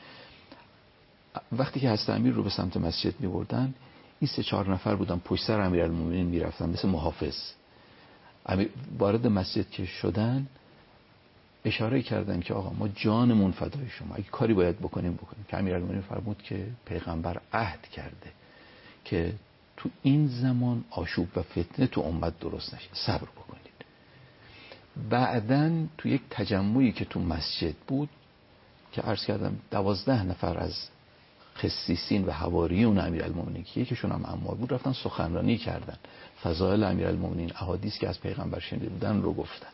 Speaker 3: وقتی که حضرت امیر رو به سمت مسجد می بردن، این 3-4 نفر بودن پشت سر امیرالمومنین می رفتن مثل محافظ. وارد مسجد که شدن اشاره کردن که آقا ما جانمون فدای شما، اگه کاری باید بکنیم. که امیرالمومنین فرمود که پیغمبر عهد کرده که تو این زمان آشوب و فتنه تو امت درست نشه، صبر بکنید. بعدن تو یک تجمعی که تو مسجد بود که عرض کردم 12 نفر از خصیصین و حواریون امیرالمومنین که یکیشون هم عمار بود رفتن سخنرانی کردن، فضائل امیرالمومنین، احادیث که از پیغمبر شنیده بودن رو گفتن.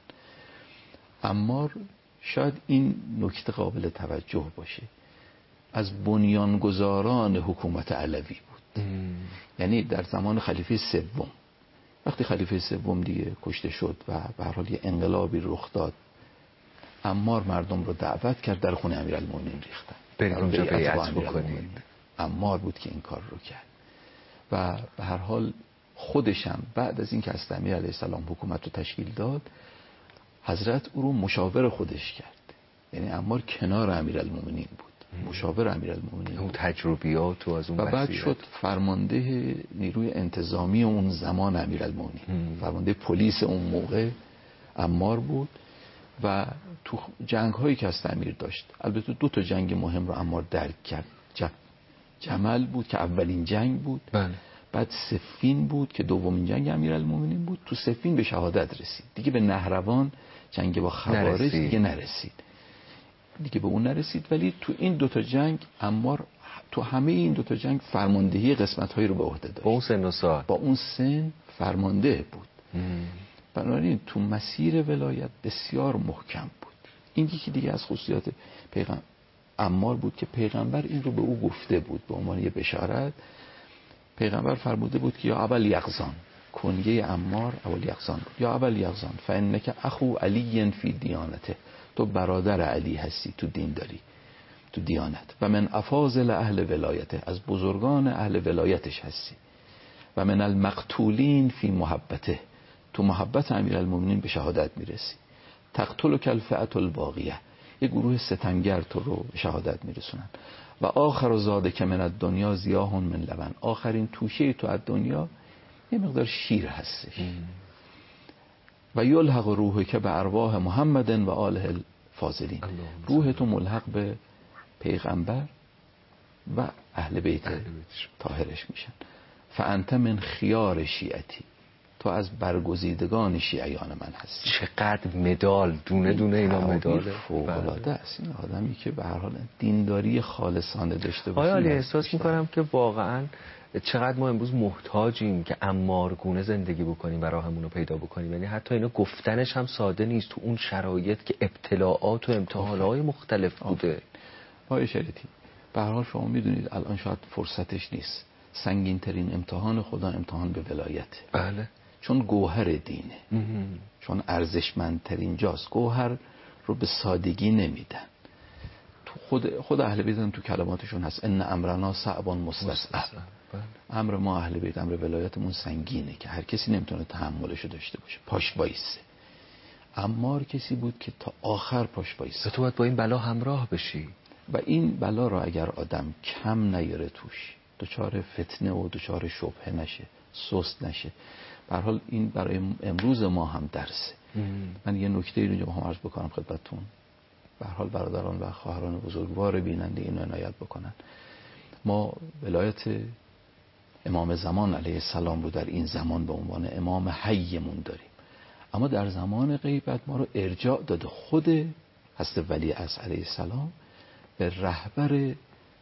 Speaker 3: عمار شاید این نکته قابل توجه باشه، از بنیانگذاران حکومت علوی بود. یعنی در زمان خلیفه سوم، وقتی خلیفه سوم دیگه کشته شد و به هر حال یه انقلابی رخ داد، عمار مردم رو دعوت کرد در خونه امیرالمومنین ریختن،
Speaker 2: برید اونجا بیعت بکنید.
Speaker 3: عمار بود که این کار رو کرد و به هر حال خودش هم بعد از اینکه حضرت امیر علیه السلام حکومت رو تشکیل داد، حضرت او رو مشاور خودش کرد. یعنی عمار کنار امیرالمومنین بود، مشاور امیرالمومنین،
Speaker 2: اون تجربیات و از اون
Speaker 3: و بعد شد فرمانده نیروی انتظامی اون زمان امیرالمومنین. فرمانده پلیس اون موقع عمار بود و تو جنگ هایی که از امیر داشت، البته 2 جنگ مهم رو عمار درک کرد. جمل بود که اولین جنگ بود،
Speaker 2: بله.
Speaker 3: بعد صفین بود که دومین جنگ امیرالمومنین بود. تو صفین به شهادت رسید، دیگه به نهروان جنگ با خوارج دیگه نرسید، دیگه به اون نرسید. ولی تو این 2 جنگ عمار تو همه این 2 جنگ فرماندهی قسمت‌هایی رو به عهده داشت.
Speaker 2: با اون سن و سال،
Speaker 3: با اون سن فرمانده بود. بنابراین تو مسیر ولایت بسیار محکم بود. این یکی دیگه از خصوصیات پیغمبر عمار بود که پیغمبر این رو به او گفته بود به عنوان یه بشارت. پیغمبر فرموده بود که یا ابا یقظان، کنیه عمار ابا یقظان بود، یا ابا یقظان فانک اخو علی فی دیانته، تو برادر علی هستی تو دین داری، تو دیانت. و من افاضل اهل ولایته، از بزرگان اهل ولایتش هستی. و من المقتولین فی محبته، تو محبت امیرالمومنین به شهادت میرسی. تقتلک الفئة الباقیه، یه گروه ستمگر تو رو به شهادت میرسونن. و آخر زاده که من الدنیا ضیاء من لبن، آخرین توشه تو از دنیا یه مقدار شیر هستش. و یلحق روحه که به ارواح محمد و آله الفاضلین، روح تو ملحق به پیغمبر و اهل بیت طاهرش میشن. فانت من خیار شیعتی، تو از برگزیدگان شیعیان من هستی.
Speaker 2: چقدر مدال، دونه دونه اینا مدال
Speaker 3: فوق‌العاده است. این آدمی که به هر حال دینداری خالصانه داشته باشه.
Speaker 2: آیا احساس میکنم که واقعا چقدر ما امروز محتاجیم که عمارگونه زندگی بکنیم و راهمون رو پیدا بکنیم. یعنی حتی اینا گفتنش هم ساده نیست تو اون شرایط که ابتلاعات و امتحانات مختلف بوده.
Speaker 3: آقای شریعتی، به هر حال شما میدونید الان شاید فرصتش نیست. سنگین ترین امتحان خدا امتحان به ولایت.
Speaker 2: بله.
Speaker 3: چون گوهر دینه، چون ارزشمندترین جاست. گوهر رو به سادگی نمیدن. خود اهل بیت هم تو کلماتشون هست ان امرنا صعب مستصعب. امر ما اهل بیت، امر ولایتمون سنگینه که هر کسی نمیتونه تحملشو داشته باشه، پاش وایسه. عمار کسی بود که تا آخر پاش وایسه.
Speaker 2: تو باید با این بلا همراه بشی
Speaker 3: و این بلا رو اگر آدم کم نیاره توش، دچار فتنه و دچار شبهه نشه، سست نشه. به هر حال این برای امروز ما هم درسه. من یه نکته اینجا بخوام عرض بکنم خدمتتون، به هر حال برادران و خواهران بزرگوار بیننده اینو عنایت بکنن. ما ولایت امام زمان علیه السلام رو در این زمان به عنوان امام حیمون داریم، اما در زمان غیبت ما رو ارجاع داده خود حضرت ولیعصر علیه السلام به رهبر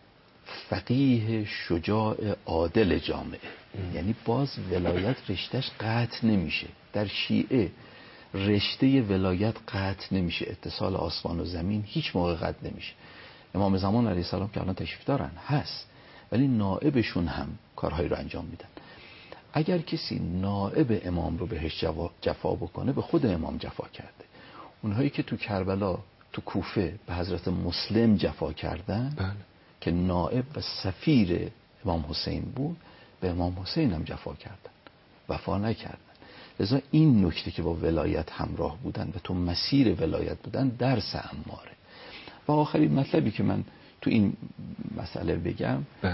Speaker 3: فقیه شجاع عادل جامعه. یعنی باز ولایت رشتهش قطع نمیشه. در شیعه رشته ولایت قطع نمیشه، اتصال آسمان و زمین هیچ موقع قطع نمیشه. امام زمان علیه السلام که الان تشریف دارن هست، ولی نائبشون هم کارهایی رو انجام میدن. اگر کسی نائب امام رو بهش جفا بکنه، به خود امام جفا کرده. اونهایی که تو کربلا تو کوفه به حضرت مسلم جفا کردن
Speaker 2: بله.
Speaker 3: که نائب و سفیر امام حسین بود، به امام حسین هم جفا کردن، وفا نکردن. لذا این نکته که با ولایت همراه بودن و تو مسیر ولایت بودن درس عماره. و آخرین مطلبی که من تو این مسئله بگم،
Speaker 2: بله.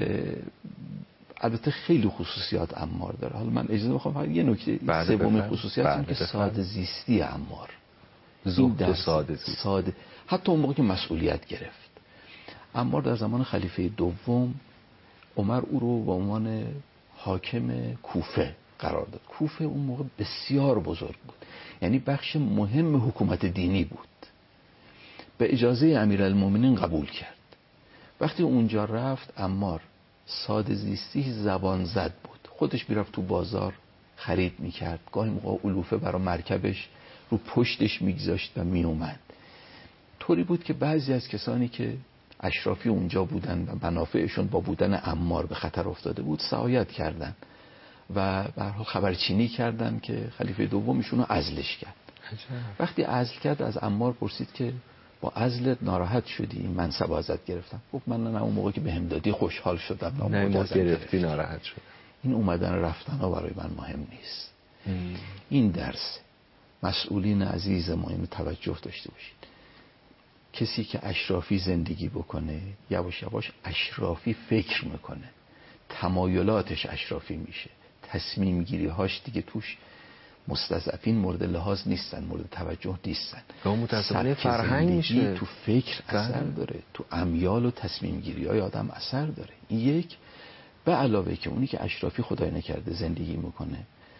Speaker 3: البته خیلی خصوصیات عمار داره. حالا من اجازه میخوام فقط یه نکته سومین خصوصیت اینه که ساده زیستی عمار،
Speaker 2: زهد ساده.
Speaker 3: حتی اون موقع که مسئولیت گرفت عمار در زمان خلیفه دوم عمر او رو به عنوان حاکم کوفه قرار داد. کوفه اون موقع بسیار بزرگ بود، یعنی بخش مهم حکومت دینی بود. به اجازه امیرالمومنین قبول کرد. وقتی اونجا رفت عمار ساده زیستی زبان زد بود. خودش میرفت تو بازار خرید میکرد، گاهی موقع علوفه برای مرکبش رو پشتش میگذاشت و میومد. طوری بود که بعضی از کسانی که اشرافی اونجا بودن و منافعشون با بودن عمار به خطر افتاده بود سعایت کردن و به هر حال خبرچینی کردن که خلیفه دومشون رو عزلش کرد. وقتی عزل کرد از عمار پرسید که با عزلت ناراحت شدی؟ این منصب ازت گرفتم. گفت من نه، اون موقع که بهم دادی خوشحال شدم،
Speaker 2: نه ما گرفتی ناراحت شدم.
Speaker 3: این اومدن رفتن ها برای من مهم نیست. این درس مسئولین عزیز ما اینو توجه داشته باشید. کسی که اشرافی زندگی بکنه یواش یواش اشرافی فکر میکنه، تمایلاتش اشرافی میشه، تصمیم گیری هاش دیگه توش مستضعفین مورد لحاظ نیستن، مورد توجه نیستن.
Speaker 2: متأسفانه فرهنگ میشه،
Speaker 3: تو فکر اثر داره، تو امیال و تصمیم گیری های آدم اثر داره. این یک. به علاوه که اونی که اشرافی خدای نکرده زندگی میکنه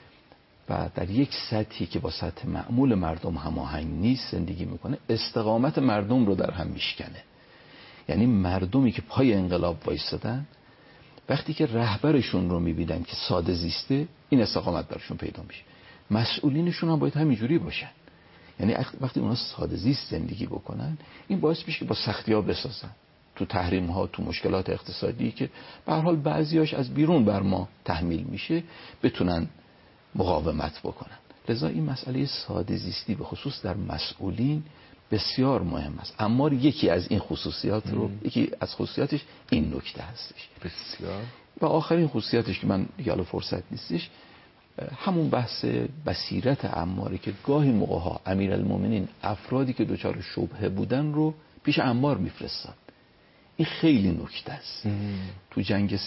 Speaker 3: و در یک سطحی که با سطح معمول مردم هماهنگ نیست زندگی میکنه، استقامت مردم رو در هم میشکنه. یعنی مردمی که پای انقلاب وایستادن وقتی که رهبرشون رو میبینن که ساده زیسته، این استقامت برشون پیدا میشه. مسئولینشون هم باید همینجوری باشن. یعنی وقتی اونا ساده زیست زندگی بکنن، این باعث میشه که با سختی‌ها بسازن، تو تحریم ها، تو مشکلات اقتصادی که به هر حال بعضیاش از بیرون بر ما تحمیل میشه، بتونن مقاومت بکنن. لذا این مسئله ساده زیستی به خصوص در مسئولین بسیار مهم است. اما یکی از این خصوصیات رو یکی از خصوصیاتش این نکته هستش.
Speaker 2: بسیار.
Speaker 3: و آخرین خصوصیاتش که من دیگه فرصت نیستش، همون بحث بصیرت عماره که گاهی موقع ها امیرالمومنین افرادی که دچار شبهه بودن رو پیش عمار میفرستاد. این خیلی نکته است. تو جنگ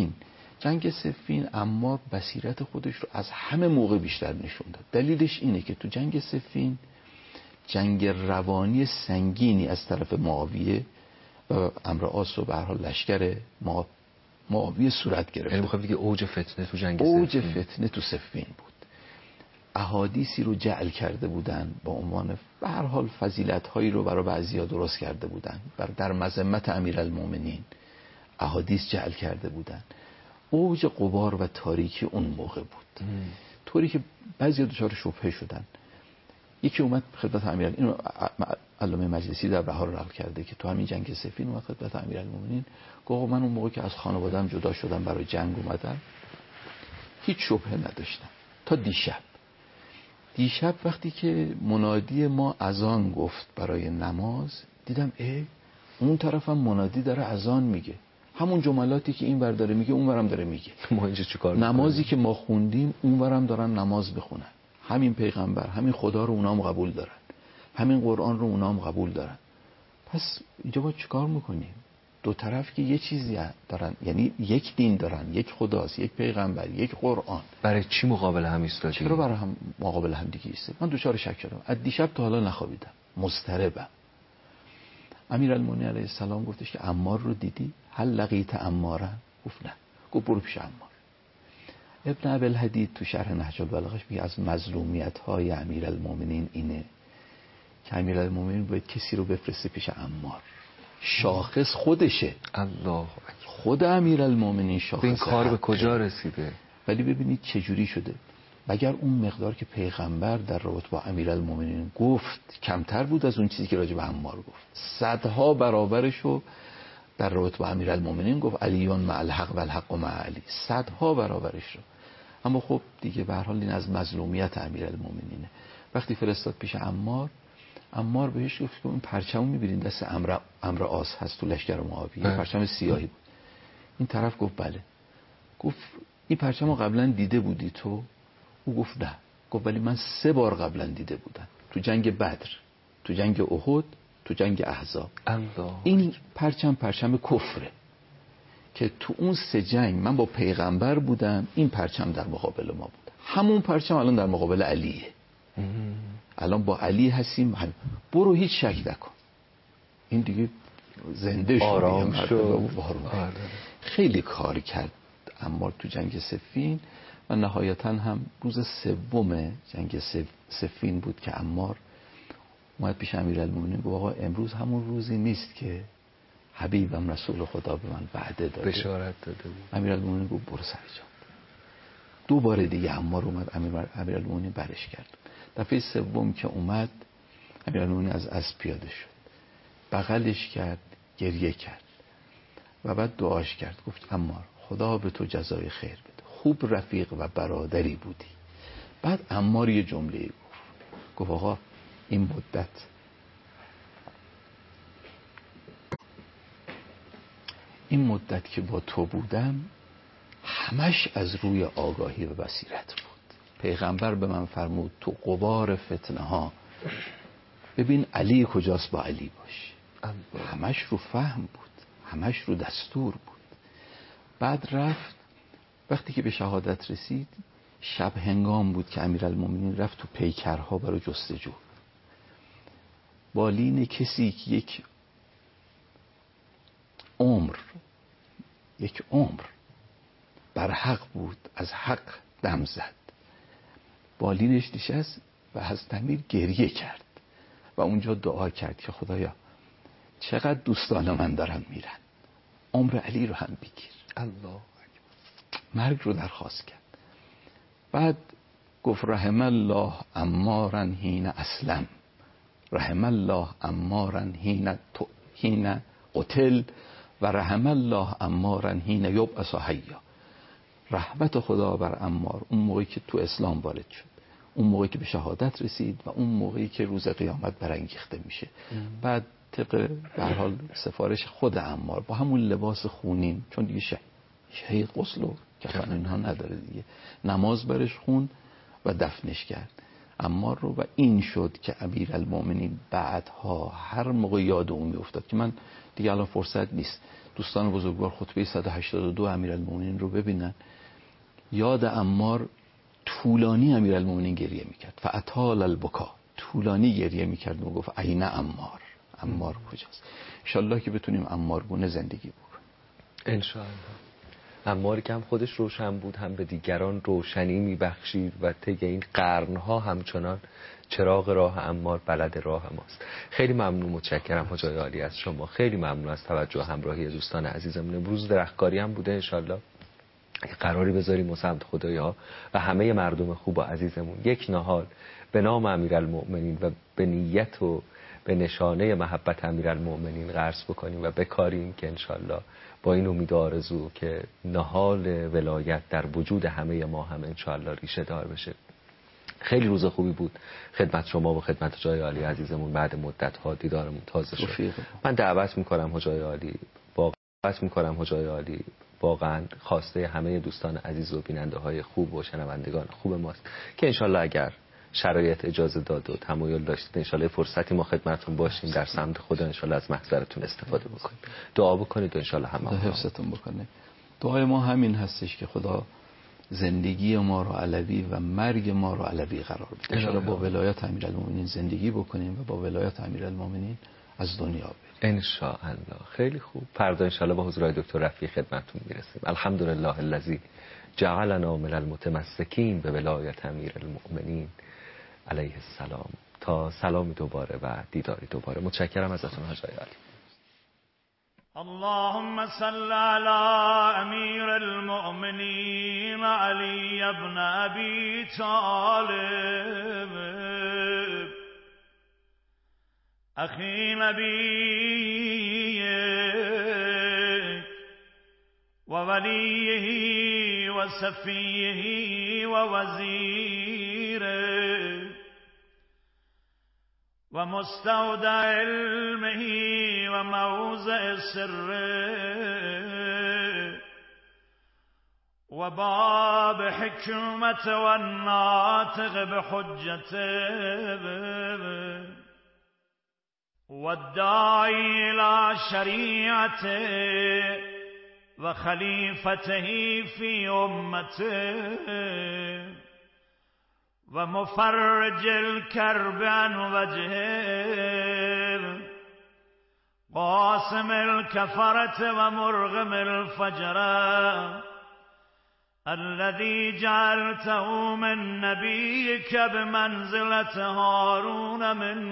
Speaker 3: صفین عمار بصیرت خودش رو از همه موقع بیشتر نشون داد. دلیلش اینه که تو جنگ صفین جنگ روانی سنگینی از طرف معاویه و عمرو عاص و به هر حال لشکر معاویه صورت گرفت.
Speaker 2: یعنی میخوام دیگه اوج فتنه تو جنگ
Speaker 3: اوج فتنه تو صفین بود. احادیثی رو جعل کرده بودن با عنوان به هر حال فضیلت‌هایی رو برای بعضیا درست کرده بودن، در مذمت امیرالمومنین احادیث جعل کرده بودن. اوج غبار و تاریکی اون موقع بود. طوری که بعضیا دچار شبهه شدن. یکی اومد خدمت امیرالمومنین، اینو علامه مجلسی در بهار نقل کرده که تو همین جنگ صفین اومد خدمت امیرالمومنین، گفت من اون موقع که از خانواده‌ام جدا شدم برای جنگ اومدم هیچ شبهه نداشتم تا دیشب وقتی که منادی ما اذان گفت برای نماز، دیدم اون طرفم منادی داره اذان میگه، همون جملاتی که این ور داره میگه اون ورم داره میگه.
Speaker 2: ما اینجا چیکار
Speaker 3: نمازی که ما خوندیم اون ورم دارن نماز بخونن. همین پیغمبر، همین خدا رو اونام قبول دارن، همین قرآن رو اونام قبول دارن. پس اینجا باید چیکار میکنیم؟ دو طرف که یه چیزی دارن، یعنی یک دین دارن، یک خداست، یک پیغمبر، یک قرآن.
Speaker 2: برای چی مقابل هم ایستادی؟
Speaker 3: چرا برای هم مقابل هم دیگه ایستاد؟ من دچار شک شدم. از دیشب تا حالا نخوابیدم، مضطربم. امیرالمومنین علیه السلام گفتش که عمار رو دیدی؟ هل لقیت عمارا؟ گفت نه. گفت برو پیش عمار. ابن ابوالحدید تو شرح نهج البلاغه میگه از مظلومیت‌های امیرالمومنین اینه که امیرالمومنین باید کسی رو بفرسته پیش عمار. شاخص خودشه.
Speaker 2: الله اکبر.
Speaker 3: خود امیرالمومنین شاخص.
Speaker 2: این کار به کجا رسیده؟
Speaker 3: ولی ببینید چه جوری شده. مگر اون مقدار که پیغمبر در رابطه با امیرالمومنین گفت کمتر بود از اون چیزی که راجع به عمار گفت؟ صدها برابرشو در رابطه با امیرالمومنین گفت. علیون مع الحق و الحق مع علی. صدها برابرش رو. اما خب دیگه به هر حال این از مظلومیت امیرالمومنینه. وقتی فرستاد پیش عمار، عمار بهش گفت که این پرچمو می‌بینین دست عمرو عاص هست تو لشکر معاویه، پرچم سیاهی بود. این طرف گفت بله. گفت این پرچمو قبلا دیده بودی تو؟ او گفت نه. گفت ولی من 3 بار قبلا دیده بودم، تو بدر، تو جنگ احد، تو جنگ احزاب. این پرچم کفره که تو اون 3 جنگ من با پیغمبر بودم، این پرچم در مقابل ما بود. همون پرچم الان در مقابل علیه. الان با علی هستیم. برو هیچ شک نکن. این دیگه زنده شد،
Speaker 2: آرام شد.
Speaker 3: خیلی کار کرد عمار تو جنگ صفین و نهایتا هم روز 3 جنگ صفین بود که عمار اومد پیش امیرالمومنین گفت آقا امروز همون روزی نیست که حبیبم رسول خدا به من وعده داده،
Speaker 2: بشارت داده بود.
Speaker 3: امیرالمومنین گفت برو سر جان. 2 بار دیگه عمار اومد، امیرالمومنین برش کرد. دفعه 3 که اومد امیرالمومنین از اسب پیاده شد، بغلش کرد، گریه کرد و بعد دعاش کرد. گفت عمار خدا به تو جزای خیر بده، خوب رفیق و برادری بودی. بعد عمار یه جمله گفت آقا این مدت که با تو بودم همش از روی آگاهی و بصیرت بود. پیغمبر به من فرمود تو غبار فتنه ها ببین علی کجاست، با علی باش. همش رو فهم بود، همش رو دستور بود. بعد رفت، وقتی که به شهادت رسید شب هنگام بود که امیرالمومنین رفت تو پیکرها برای جستجو. بالین کسی که یک عمر بر حق بود از حق دم زد، بالینش نشست و حضرت امیر گریه کرد و اونجا دعا کرد که خدایا چقدر دوستان من دارن میرن، عمر علی رو هم بگیر. الله مرگ رو درخواست کرد. بعد گفت رحم الله عمارا حین اسلم، رحم الله عمارا حین قتل و رحم الله عمارا حین یبعث حیا. رحمت خدا بر عمار اون موقعی که تو اسلام وارد شد، اون موقعی که به شهادت رسید و اون موقعی که روز قیامت برانگیخته میشه. بعد طبق به هر حال سفارش خود عمار با همون لباس خونین، چون دیگه شهید غسل و کفن اینها نداره دیگه، نماز برش خون و دفنش کرد عمار رو. و این شد که امیرالمومنین بعدها هر موقع یاد اون میافتاد که من دیگه الان فرصت نیست دوستان بزرگوار خطبه 182 امیرالمومنین رو ببینن، یاد عمار طولانی امیرالمومنین گریه میکرد، فاطال البکا، طولانی گریه میکرد و گفت عین عمار، عمار کجاست؟ انشالله که بتونیم عمار گونه زندگی بکنیم.
Speaker 2: انشالله. عماری که هم خودش روشن بود، هم به دیگران روشنی میبخشید و طی این قرنها همچنان چراغ راه عمار بلد راه ماست. خیلی ممنون، متشکرم حاج آقای عالی از شما. خیلی ممنون از توجه و همراهی دوستان عزیزمون. امروز درختکاری هم بوده، انشالله قراری بذاریم و سمت خدایا و همه مردم خوب و عزیزمون یک نهال به نام امیرالمؤمنین و به نیت و به نشانه محبت امیرالمؤمنین قرض بکنیم و بکاریم که انشالله با این امید و آرزو که نهال ولایت در وجود همه ما هم انشالله ریشه دار بشه. خیلی روز خوبی بود خدمت شما و خدمت جای عالی عزیزمون. بعد مدت ها دیدارمون تازه شد. من دعوت میکنم حجای عالی، واقعا خواسته همه دوستان عزیز و بیننده های خوب و شنوندگان خوب ماست که انشالله اگر شرایط اجازه داد و تمایل داشتید انشالله فرصتی ما خدمتتون باشیم در سمت خدا، انشالله از محضرتون استفاده بکنید، دعا بکنید و انشالله همه
Speaker 3: حفظتون بکنه. دعای ما همین هستش که خدا زندگی ما رو علوی و مرگ ما رو علوی قرار بده. انشالله با ولایت امیرالمومنین زندگی بکنیم و با ولایت امیرالمومنین از دنیا بریم
Speaker 2: انشاءالله. خیلی خوب. فردا انشالله با حضور دکتر رفیع خدمتتون میرسیم. الحمدلله الذی جعلنا من المتمسکین به ولایت امیرالمؤمنین علیه السلام. تا سلامی دوباره و دیداری دوباره. متشکرم ازتون حاج عالی.
Speaker 4: اللهم صل على امیر المؤمنین علی ابن ابی طالب اخی نبیک و ولیه و صفیه و وزیره ومستودع علمه وموضع سره وباب حكمته والناطق بحجته والداعي إلى شريعته وخليفته في أمته ومفرج الكرب عن وجهه قاسم الكفرة ومرغم الفجرة الذي جعلته من نبيك بمنزلة هارون من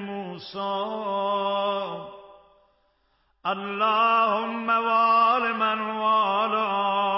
Speaker 4: موسى اللهم وال من والاه